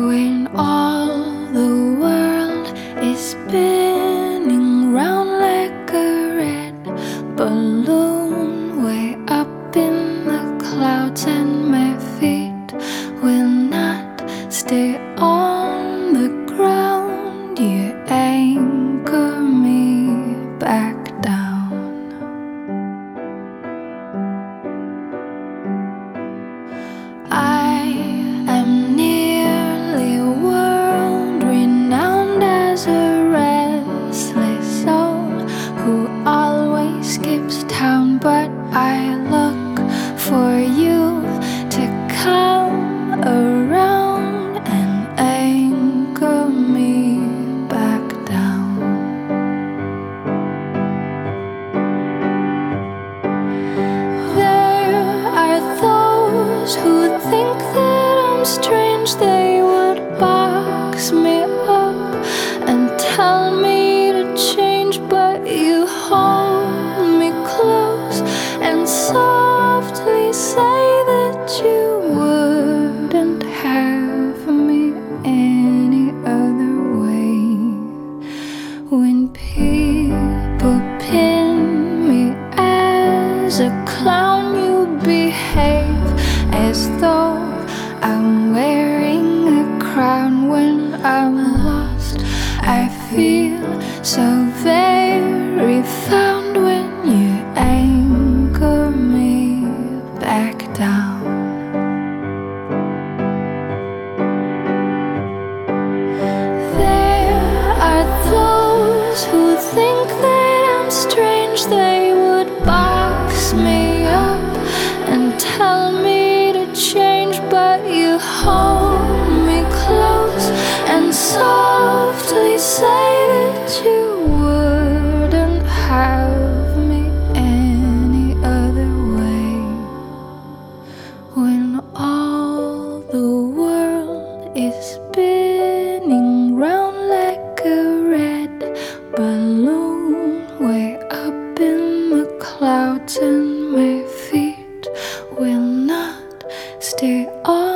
When all the world is spinning round like a red balloon way up in the clouds, and my feet will not stay on the ground, you anchor me back down. I am nearly world renowned as a restless soul who always skips town, but I look for you to come around and anchor me back down. There are those who think that I'm strange. They would box me up and tell me to change, but you hold me close and softly say that you wouldn't have me any other way. When people pin me as a clown, you behave as though I'm wearing a crown. When I'm lost, I feel so very found when you anchor me back down. There are those who think that I'm strange. They would box me up and tell me to change, but you hold me close and softly say that you wouldn't have me any other way. When all the world is spinning round like a red balloon way up in the clouds, and my feet will not stay on